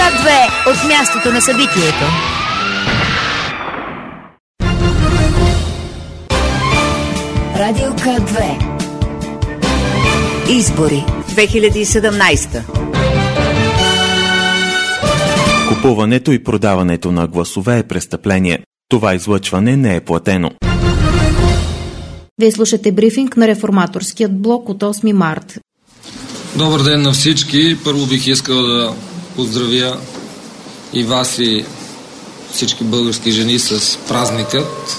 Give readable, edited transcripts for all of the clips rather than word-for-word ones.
К2 от мястото на събитието. Радио К2. Избори 2017. Купуването и продаването на гласове е престъпление. Това излъчване не е платено. Вие слушате брифинг на Реформаторският блок от 8 март. Добър ден на всички. Първо бих искал да поздравя и вас и всички български жени с празникът.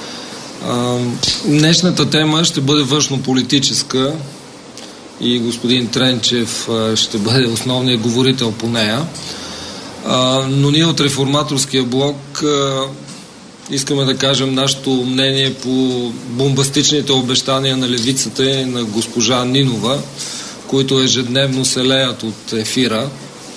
Днешната тема ще бъде външнополитическа и господин Тренчев ще бъде основният говорител по нея. Но ние от Реформаторския блок искаме да кажем нашето мнение по бомбастичните обещания на левицата и на госпожа Нинова, които ежедневно се леят от ефира.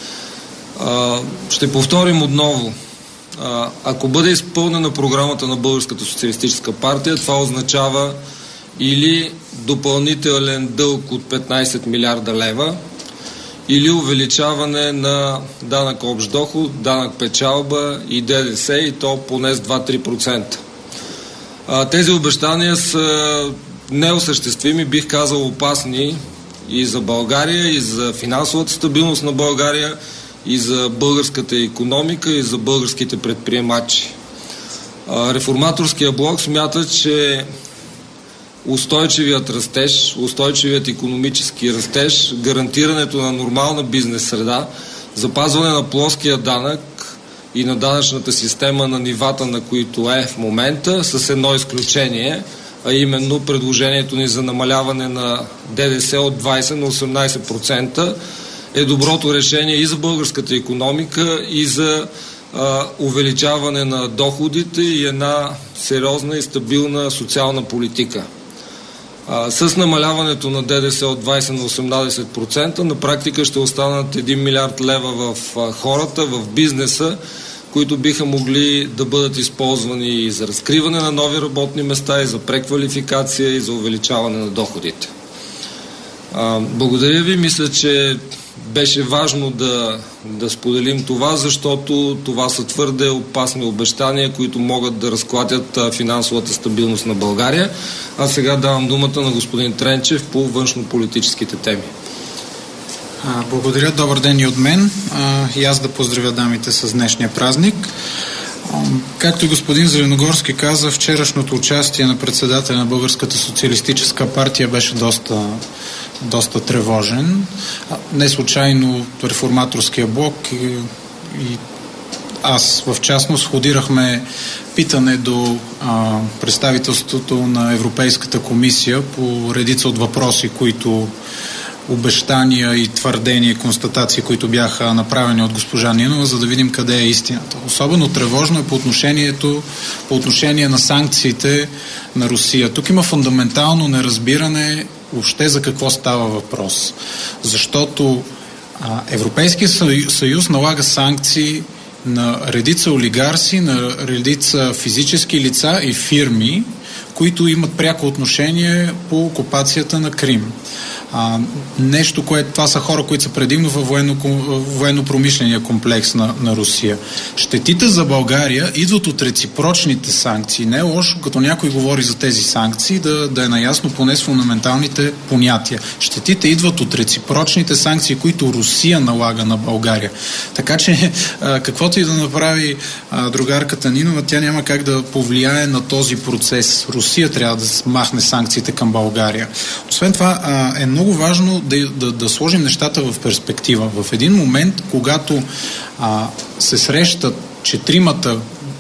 Ще повторим отново. Ако бъде изпълнена програмата на Българската социалистическа партия, това означава или допълнителен дълг от 15 милиарда лева, или увеличаване на данък общ доход, данък печалба и ДДС, и то поне с 2-3%. Тези обещания са неосъществими, бих казал опасни и за България, и за финансовата стабилност на България, и за българската икономика, и за българските предприемачи. Реформаторския блок смята, че устойчивият растеж, устойчивият икономически растеж, гарантирането на нормална бизнес среда, запазване на плоския данък и на данъчната система на нивата, на които е в момента, с едно изключение, а именно предложението ни за намаляване на ДДС от 20 на 18% е доброто решение и за българската икономика, и за увеличаване на доходите и една сериозна и стабилна социална политика. С намаляването на ДДС от 20 на 18% на практика ще останат 1 милиард лева в хората, в бизнеса, които биха могли да бъдат използвани и за разкриване на нови работни места, и за преквалификация, и за увеличаване на доходите. Благодаря ви. Мисля, че беше важно да споделим това, защото това са твърде опасни обещания, които могат да разклатят финансовата стабилност на България. А сега давам думата на господин Тренчев по външнополитическите теми. Благодаря. Добър ден и от мен. И аз да поздравя дамите с днешния празник. Както и господин Зеленогорски каза, вчерашното участие на председателя на Българската социалистическа партия беше доста тревожен. Не случайно Реформаторския блок и аз в частност входирахме питане до представителството на Европейската комисия по редица от въпроси, които обещания и твърдения, констатации, които бяха направени от госпожа Нинова, за да видим къде е истината. Особено тревожно е по отношение на санкциите на Русия. Тук има фундаментално неразбиране въобще за какво става въпрос. Защото Европейския съюз налага санкции на редица олигарси, на редица физически лица и фирми, които имат пряко отношение по окупацията на Крим. Това са хора, които са предимно във военно-промишления комплекс на Русия. Щетите за България идват от реципрочните санкции. Не е лошо, като някой говори за тези санкции, да е наясно поне с фундаменталните понятия. Щетите идват от реципрочните санкции, които Русия налага на България. Така че, каквото и да направи другарката Нинова, тя няма как да повлияе на този процес. Русия трябва да махне санкциите към България. Освен това, е много важно да сложим нещата в перспектива. В един момент, когато се срещат четиримата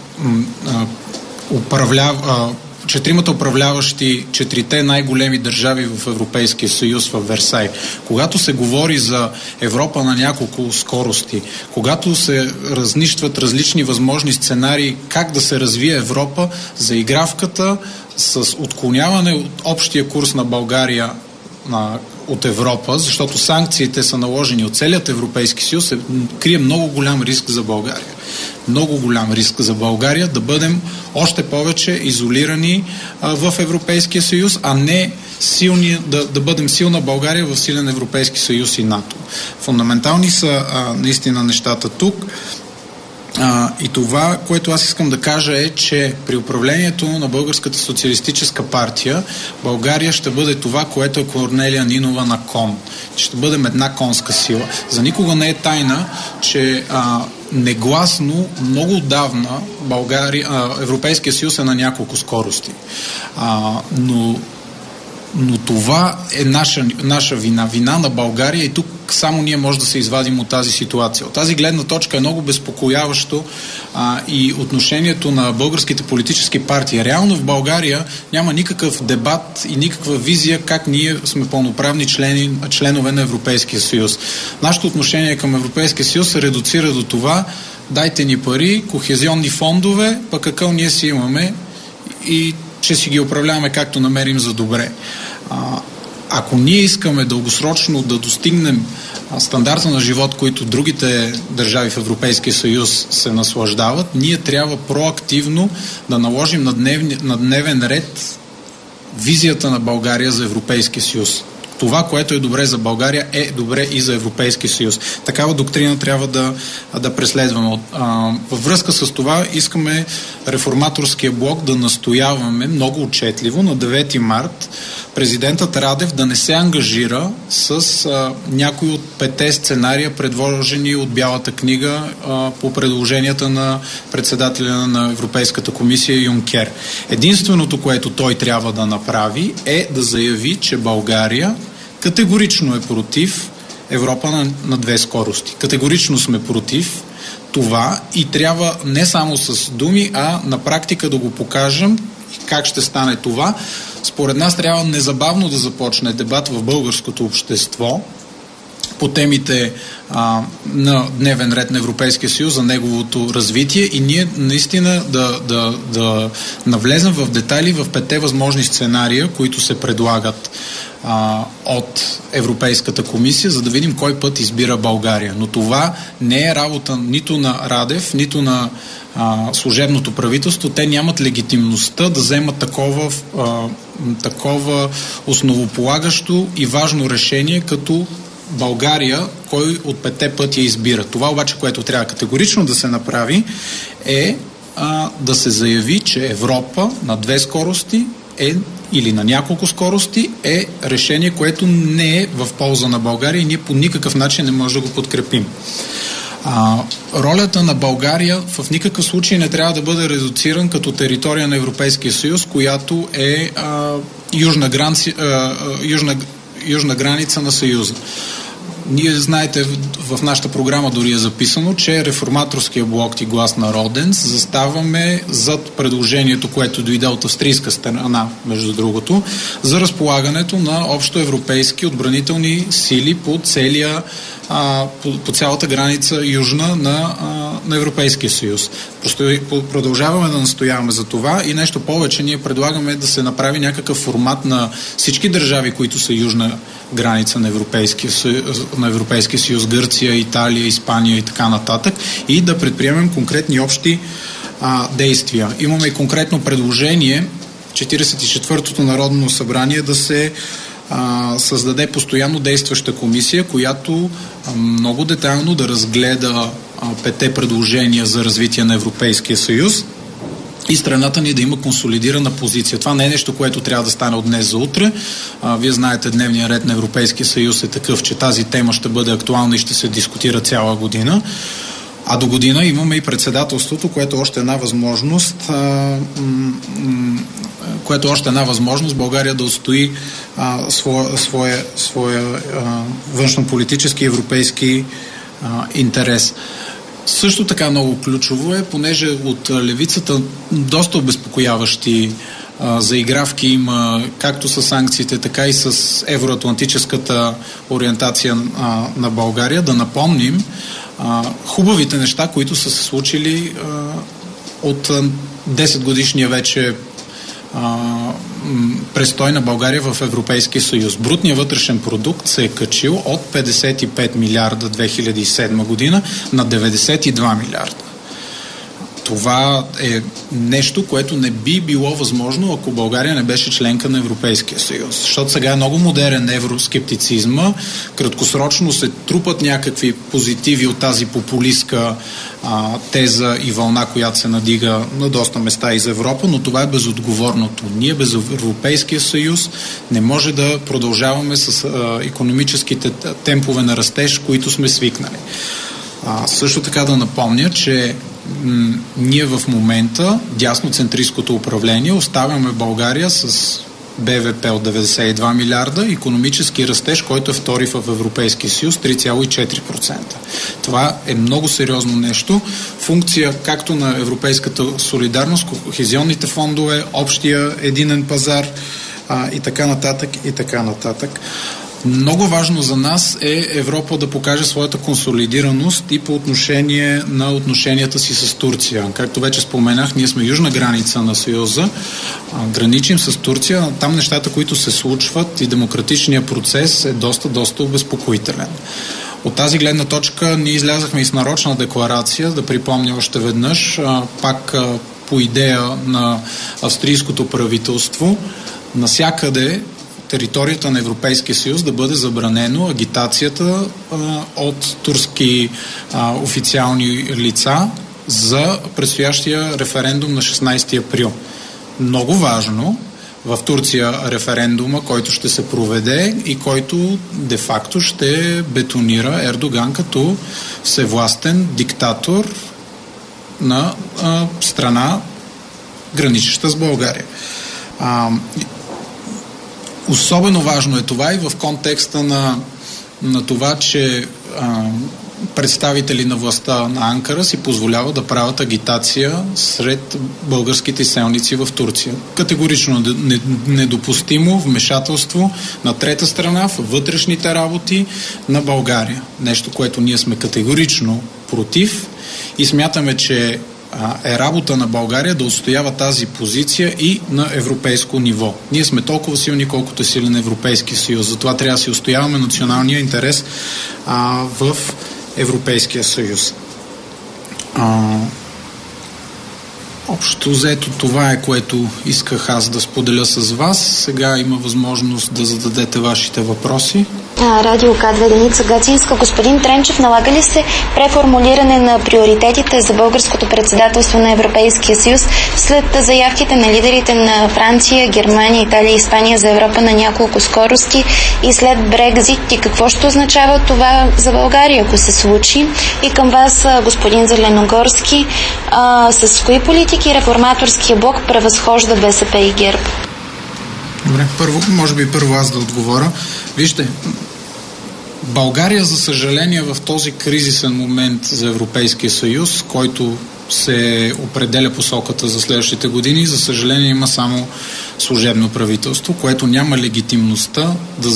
управляващи четирите най-големи държави в Европейския съюз в Версай, когато се говори за Европа на няколко скорости, когато се разнищват различни възможни сценарии как да се развие Европа, заигравката с отклоняване от общия курс на България от Европа, защото санкциите са наложени от целият Европейски съюз, крие много голям риск за България. Много голям риск за България да бъдем още повече изолирани в Европейския съюз, а не да бъдем силна България в силен Европейски съюз и НАТО. Фундаментални са наистина нещата тук. И това, което аз искам да кажа е, че при управлението на Българската социалистическа партия България ще бъде това, което е Корнелия Нинова на кон. Ще бъдем една конска сила. За никога не е тайна, че негласно много отдавна Европейския съюз е на няколко скорости. Но това е наша вина на България и тук само ние може да се извадим от тази ситуация. От тази гледна точка е много безпокояващо и отношението на българските политически партии. Реално в България няма никакъв дебат и никаква визия как ние сме пълноправни членове на Европейския съюз. Нашето отношение към Европейския съюз се редуцира до това: дайте ни пари, кохезионни фондове, пък какво ние си имаме и че си ги управляваме както намерим за добре. Ако ние искаме дългосрочно да достигнем стандарта на живот, който другите държави в Европейския съюз се наслаждават, ние трябва проактивно да наложим на дневен ред визията на България за Европейския съюз. Това, което е добре за България, е добре и за Европейския съюз. Такава доктрина трябва да преследваме. Във връзка с това искаме Реформаторския блок да настояваме много отчетливо на 9 март президентът Радев да не се ангажира с някой от 5 сценария, предложени от Бялата книга по предложенията на председателя на Европейската комисия Юнкер. Единственото, което той трябва да направи, е да заяви, че България категорично е против Европа на две скорости. Категорично сме против това и трябва не само с думи, а на практика да го покажем как ще стане това. Според нас трябва незабавно да започне дебат в българското общество по темите на дневен ред на Европейския съюз за неговото развитие и ние наистина да навлезем в детайли в 5 възможни сценария, които се предлагат от Европейската комисия, за да видим кой път избира България. Но това не е работа нито на Радев, нито на служебното правителство. Те нямат легитимността да вземат такова основополагащо и важно решение, като България, кой от 5 пъти избира. Това обаче, което трябва категорично да се направи, е да се заяви, че Европа на 2 скорости или на няколко скорости е решение, което не е в полза на България и ние по никакъв начин не можем да го подкрепим. Ролята на България в никакъв случай не трябва да бъде редуциран като територия на Европейския съюз, която е южна граница на Съюза. Ние, знаете, в нашата програма дори е записано, че Реформаторския блок и Глас народен заставаме зад предложението, което дойде от австрийска страна, между другото, за разполагането на общоевропейски отбранителни сили по цялата граница южна на Европейския съюз. Просто продължаваме да настояваме за това и нещо повече, ние предлагаме да се направи някакъв формат на всички държави, които са южна граница на Европейския съюз, Гърция, Италия, Испания и така нататък, и да предприемем конкретни общи действия. Имаме и конкретно предложение 44-то Народно събрание да се създаде постоянно действаща комисия, която много детайлно да разгледа 5 предложения за развитие на Европейския съюз и страната ни да има консолидирана позиция. Това не е нещо, което трябва да стане от днес за утре. Вие знаете, дневният ред на Европейския съюз е такъв, че тази тема ще бъде актуална и ще се дискутира цяла година. А до година имаме и председателството, което е още една възможност, България да отстои своя външнополитически европейски интерес. Също така много ключово е, понеже от левицата доста обезпокояващи заигравки има както с санкциите, така и с евроатлантическата ориентация на България, да напомним хубавите неща, които са се случили от 10 годишния вече престой на България в Европейския съюз. Брутният вътрешен продукт се е качил от 55 милиарда 2007 година на 92 милиарда. Това е нещо, което не би било възможно, ако България не беше членка на Европейския съюз. Защото сега е много модерен евроскептицизма. Краткосрочно се трупат някакви позитиви от тази популистка теза и вълна, която се надига на доста места из Европа, но това е безотговорното. Ние без Европейския съюз не може да продължаваме с икономическите темпове на растеж, които сме свикнали. Също така да напомня, че ние в момента, дясноцентристското управление, оставяме България с БВП от 92 милиарда, икономически растеж, който е втори в Европейския съюз, 3,4%. Това е много сериозно нещо. Функция както на европейската солидарност, кохезионните фондове, общия единен пазар и така нататък, и така нататък. Много важно за нас е Европа да покаже своята консолидираност и по отношение на отношенията си с Турция. Както вече споменах, ние сме южна граница на Съюза, граничим с Турция, там нещата, които се случват и демократичният процес е доста обезпокоителен. От тази гледна точка ние излязахме и с нарочна декларация, да припомня още веднъж, пак по идея на австрийското правителство, насякъде територията на Европейския съюз да бъде забранено агитацията от турски официални лица за предстоящия референдум на 16 април. Много важно в Турция референдума, който ще се проведе и който де-факто ще бетонира Ердоган като всевластен диктатор на страна, граничеща с България. Особено важно е това и в контекста на това, че представители на властта на Анкара си позволяват да правят агитация сред българските селници в Турция. Категорично недопустимо вмешателство на трета страна в вътрешните работи на България. Нещо, което ние сме категорично против и смятаме, че е работа на България да отстоява тази позиция и на европейско ниво. Ние сме толкова силни, колкото е силен Европейски съюз. Затова трябва да си отстояваме националния интерес в Европейския съюз. Общо взето това е, което исках аз да споделя с вас. Сега има възможност да зададете вашите въпроси. Радио К2 Деница Гацинска. Господин Тренчев, налага ли се преформулиране на приоритетите за българското председателство на Европейския съюз след заявките на лидерите на Франция, Германия, Италия и Испания за Европа на няколко скорости и след Брекзит? И какво ще означава това за България, ако се случи? И към вас, господин Зеленогорски, с кои политики реформаторския блок превъзхожда БСП и ГЕРБ? Добре, може би първо аз да отговоря. Вижте, България, за съжаление, в този кризисен момент за Европейския съюз, който се определя посоката за следващите години, за съжаление има само служебно правителство, което няма легитимността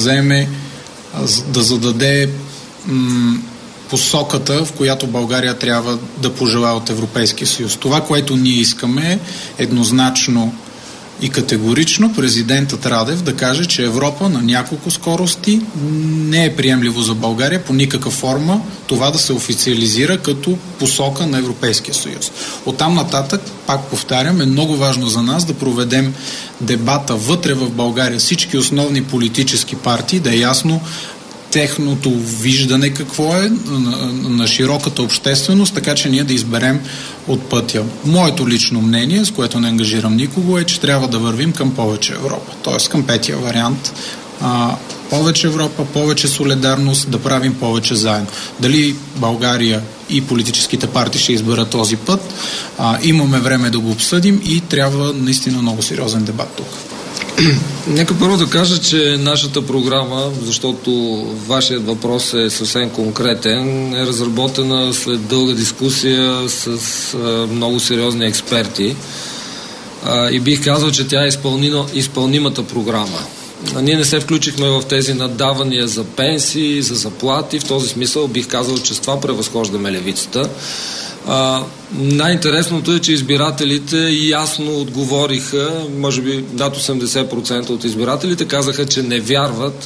да зададе посоката, в която България трябва да пожелае от Европейския съюз. Това, което ние искаме, еднозначно и категорично президентът Радев да каже, че Европа на няколко скорости не е приемливо за България по никаква форма това да се официализира като посока на Европейския съюз. Оттам нататък, пак повтарям, е много важно за нас да проведем дебата вътре в България, всички основни политически партии, да е ясно техното виждане какво е на широката общественост, така че ние да изберем от пътя. Моето лично мнение, с което не ангажирам никого, е, че трябва да вървим към повече Европа. Т.е. към петия вариант. Повече Европа, повече солидарност, да правим повече заедно. Дали България и политическите партии ще изберат този път, имаме време да го обсъдим и трябва наистина много сериозен дебат тук. Нека първо да кажа, че нашата програма, защото вашият въпрос е съвсем конкретен, е разработена след дълга дискусия с много сериозни експерти и бих казал, че тя е изпълнимата програма. Ние не се включихме в тези наддавания за пенсии, за заплати. В този смисъл бих казал, че с това превъзхождаме левицата. Най-интересното е, че избирателите ясно отговориха, може би над 80% от избирателите казаха, че не вярват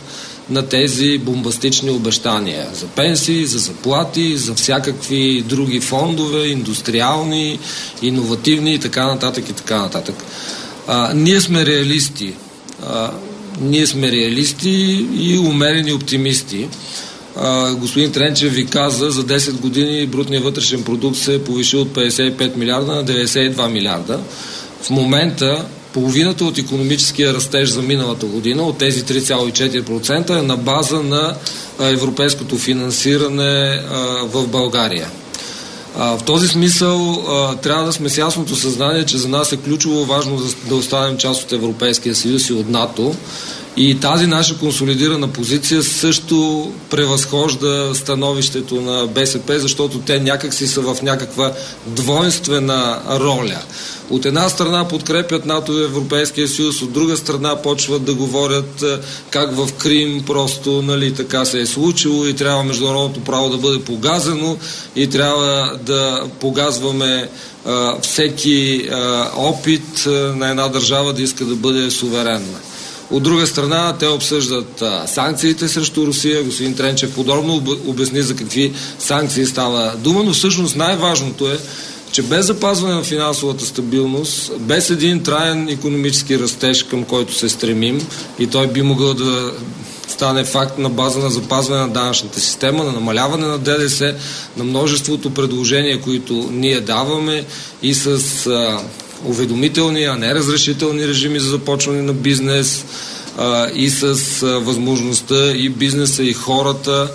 на тези бомбастични обещания за пенсии, за заплати, за всякакви други фондове, индустриални, иновативни и така нататък и така нататък. Ние сме реалисти. Ние сме реалисти и умерени оптимисти. Господин Тренчев ви каза, за 10 години брутният вътрешен продукт се е повишил от 55 милиарда на 92 милиарда. В момента половината от икономическия растеж за миналата година, от тези 3,4%, е на база на европейското финансиране в България. В този смисъл трябва да сме с ясното съзнание, че за нас е ключово важно да останем част от Европейския съюз и от НАТО. И тази наша консолидирана позиция също превъзхожда становището на БСП, защото те някакси са в някаква двойствена роля. От една страна подкрепят НАТО и Европейския съюз, от друга страна почват да говорят как в Крим просто така се е случило и трябва международното право да бъде погазено и трябва да погазваме всеки опит на една държава да иска да бъде суверенна. От друга страна, те обсъждат санкциите срещу Русия. Господин Тренчев подробно обясни за какви санкции става дума, но всъщност най-важното е, че без запазване на финансовата стабилност, без един траен икономически растеж, към който се стремим, и той би могъл да стане факт на база на запазване на данъчната система, на намаляване на ДДС, на множеството предложения, които ние даваме и с уведомителни, а не разрешителни режими за започване на бизнес и с възможността и бизнеса, и хората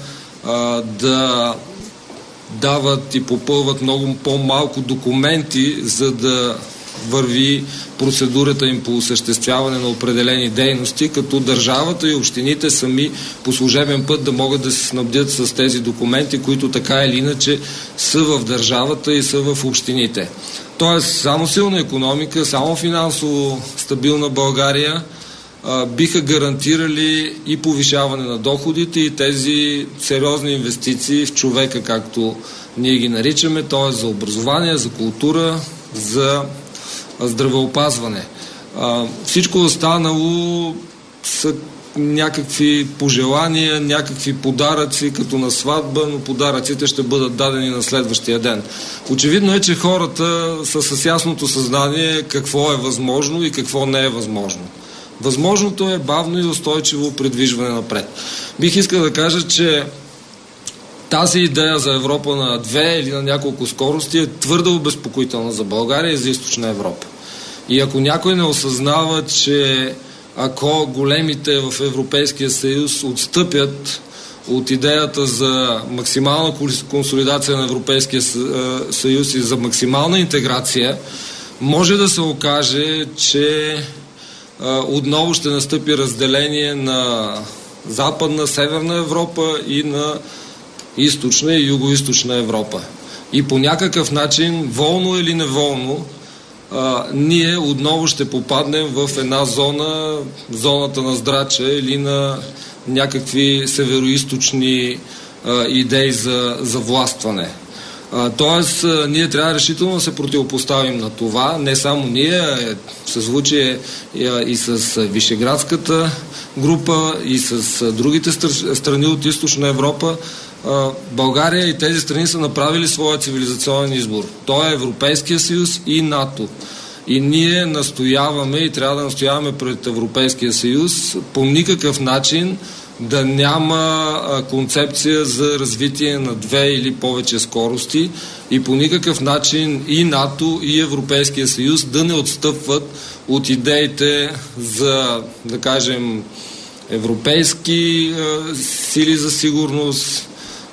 да дават и попълват много по-малко документи, за да върви процедурата им по осъществяване на определени дейности, като държавата и общините сами по служебен път да могат да се снабдят с тези документи, които така или иначе са в държавата и са в общините. Тоест, само силна икономика, само финансово стабилна България биха гарантирали и повишаване на доходите и тези сериозни инвестиции в човека, както ние ги наричаме, т.е. за образование, за култура, за здравеопазване. Всичко останало са някакви пожелания, някакви подаръци, като на сватба, но подаръците ще бъдат дадени на следващия ден. Очевидно е, че хората са с ясното съзнание какво е възможно и какво не е възможно. Възможното е бавно и устойчиво придвижване напред. Бих искал да кажа, че тази идея за Европа на две или на няколко скорости е твърде обезпокоителна за България и за Източна Европа. И ако някой не осъзнава, че ако големите в Европейския съюз отстъпят от идеята за максимална консолидация на Европейския съюз и за максимална интеграция, може да се окаже, че отново ще настъпи разделение на Западна, Северна Европа и на Източна и Юго-Източна Европа. И по някакъв начин, волно или неволно, ние отново ще попаднем в една зона, зоната на Здрача или на някакви североизточни идеи за властване. Тоест, ние трябва решително да се противопоставим на това. Не само ние, съзвучие и с Вишеградската група, и с другите страни от Източна Европа. България и тези страни са направили своя цивилизационен избор. Той е Европейския съюз и НАТО. И ние настояваме и трябва да настояваме пред Европейския съюз по никакъв начин да няма концепция за развитие на две или повече скорости и по никакъв начин и НАТО, и Европейския съюз да не отстъпват от идеите за, да кажем, европейски сили за сигурност,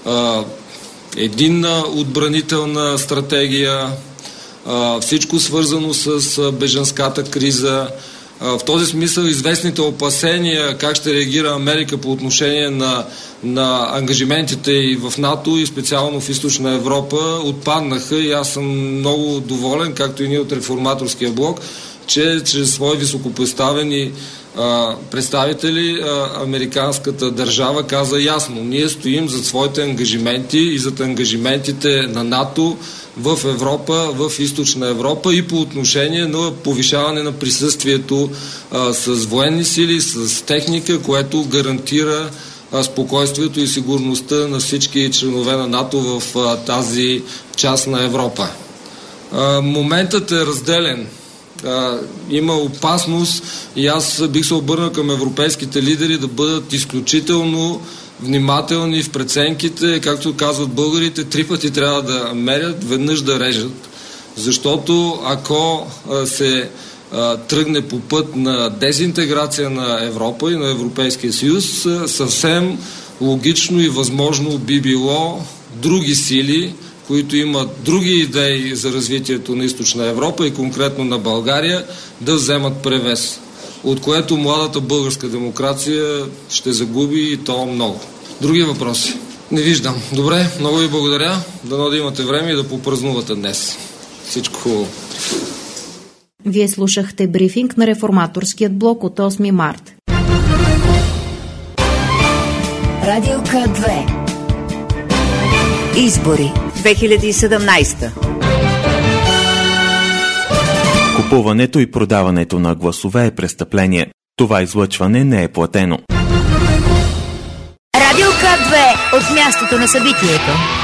единна отбранителна стратегия, всичко свързано с бежанската криза. В този смисъл известните опасения как ще реагира Америка по отношение на ангажиментите и в НАТО и специално в Източна Европа отпаднаха и аз съм много доволен, както и ние от Реформаторския блок, че чрез свои високопоставени представители американската държава каза ясно: ние стоим зад своите ангажименти и зад ангажиментите на НАТО в Европа, в Източна Европа и по отношение на повишаване на присъствието с военни сили, с техника, което гарантира спокойствието и сигурността на всички членове на НАТО в тази част на Европа. Моментът е разделен. Има опасност и аз бих се обърнал към европейските лидери да бъдат изключително внимателни в преценките, както казват българите, 3 пъти трябва да мерят, веднъж да режат, защото ако се тръгне по път на дезинтеграция на Европа и на Европейския съюз, съвсем логично и възможно би било други сили, които имат други идеи за развитието на Източна Европа и конкретно на България, да вземат превес, от което младата българска демокрация ще загуби и то много. Други въпроси? Не виждам. Добре, много ви благодаря. Дано да имате време и да попразнувате днес. Всичко хубаво. Вие слушахте брифинг на Реформаторският блок от 8 март. Радио К2. Избори 2017. Купуването и продаването на гласове е престъпление. Това излъчване не е платено. Радио К2 от мястото на събитието.